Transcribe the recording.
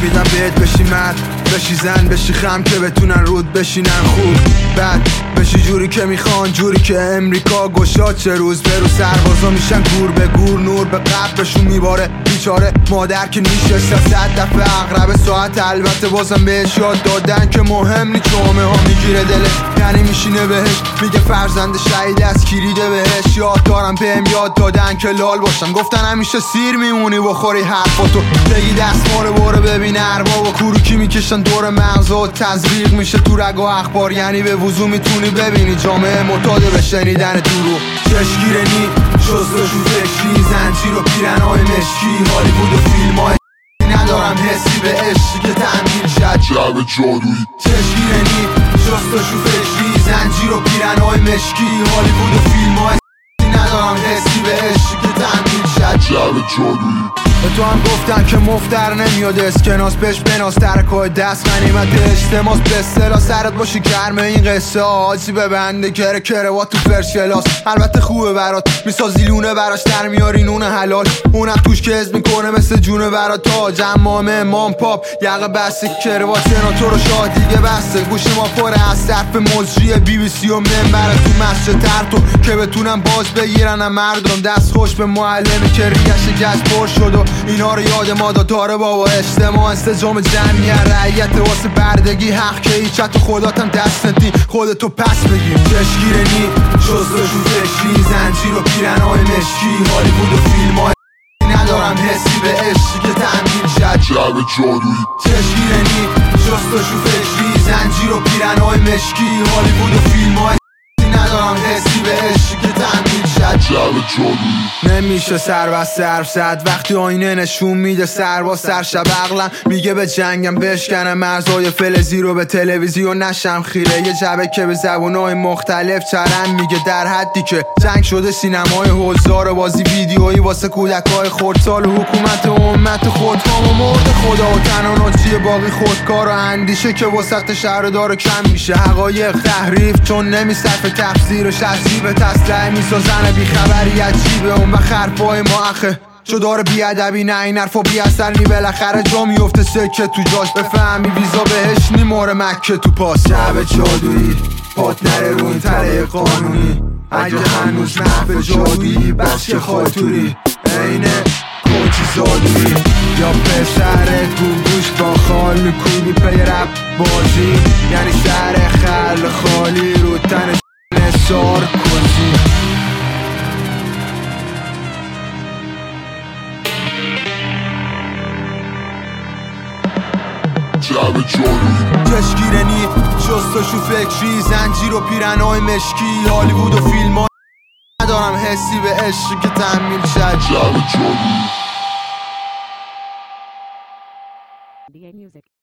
میدم بهت بشی مرد، بشی زن، بشی خم که بتونن رود بشینن خوب. بعد بشی جوری که میخوان، جوری که امریکا گشاد چه روز به روز سربازا میشن گور به گور، نور به قبرشون میباره بیچاره مادر که نیشه 100 دفعه اقرب ساعت. البته بازم بهش یاد دادن که مهم نی جامعه ها میگیره دلش، یعنی میشینه بهش میگه فرزند شهید از کلیده بهش. یاد دارم بهم یاد دادن که لال باشم، گفتن همیشه سیر میمونی بخوری حرفاتو بگی دستمال باره ببین ارباب و کوروکی میکشن دور مغزا و تزریق میشه تو رگ و اخبار، یعنی به وضوح میتونی ببینی جامعه معتاد به شنیدن دروغ. چشمگیره نی شستشو فکری، زنجیر و پیرنهای مشکی، هالیوود و فیلم های ندارم حسی به عشقی که تعمیر شد جعب جادویی. چشمگیره نی شستشو فکری، زنجیر و پیرنهای مشکی، هالیوود و فیلم های ندارم حسی به عشقی که تعمیر شد جعب جادویی. به تو هم گفتن که مفتر نمیاد اسکناس بهش بناس، ترکای دست غنیمت اجتماس، به اصطلاح سرت باشی گرمه این قصه آجی ببنده کره کروات تو فرشلاس. البته خوبه برات میسازی لونه براش در میاری نون حلال، اونم توش که از میکنه مثل جونه برات تاج امامه امام پاپ یقه بسته کروات سناتور و شاه دیگه بسته. گوش ما پره از صرف مجری BBC و منبر تو مسجد ترتو که بتونم باز بگیرن مردم دست خوش به معلمی که ریش گشت پر شد و اینا رو یاد ما داره بابا. اجتماع استجام جمعیت رعیت واسه بردگی حق که هیچ تو خداتم دست ندی خودتو پس بگیر. چشمگیره نی شستشو فکری، زنجیر و پیرنهای مشکی، هالیوود و فیلم های ندارم حسی به عشقی که تعمیر شد جعب جادویی. چشمگیره نی شستشو فکری، زنجیر و پیرنهای مشکی، هالیوود و فیلم های ندارم حسی به عشقی که تعمیر شد جعب جادویی. نمیشه سر و صرف زد وقتی آینه نشون میده سر با سر شب عقلم میگه به جنگم بشکنم مرزای فلزی رو به تلویزیون نشم خیره. یه جبه که به زبونهای مختلف چرند میگه در حدی که جنگ شده سینمای حضار بازی ویدیویی واسه کودکای خردسال و حکومت امت خودکام و مرد خدا و تناناچی باقی خودکار و اندیشه که وسط شهر داره کم میشه. حقایق تحریف چون نمیصرف تفسیرش عجیبه، تسلح میسازن بیخبری عجیبه. اون وقت حرفای ما اخه چو داره بیادبی نه این حرفا بی اثر نی بالاخره جا میفته سکه تو جاش بفهمی ویزا بهش نیماره مکه تو پاس. جعب جادویی پات نره رو این تله قانونی، اگه هنوز محو جادویی بس که خاطوری اینه کوچی زادویی یا پسر گوگوش با خال میکوبی پی رب بازی، یعنی سر خل خالی رو تن نسار کسی. جعب جادویی. چشمگیره نی شستشو فکری، زنجیر و پیرنهای مشکی، هالیوود و فیلم ها ندارم حسی به عشقی که تعمیر شد جعب جادویی.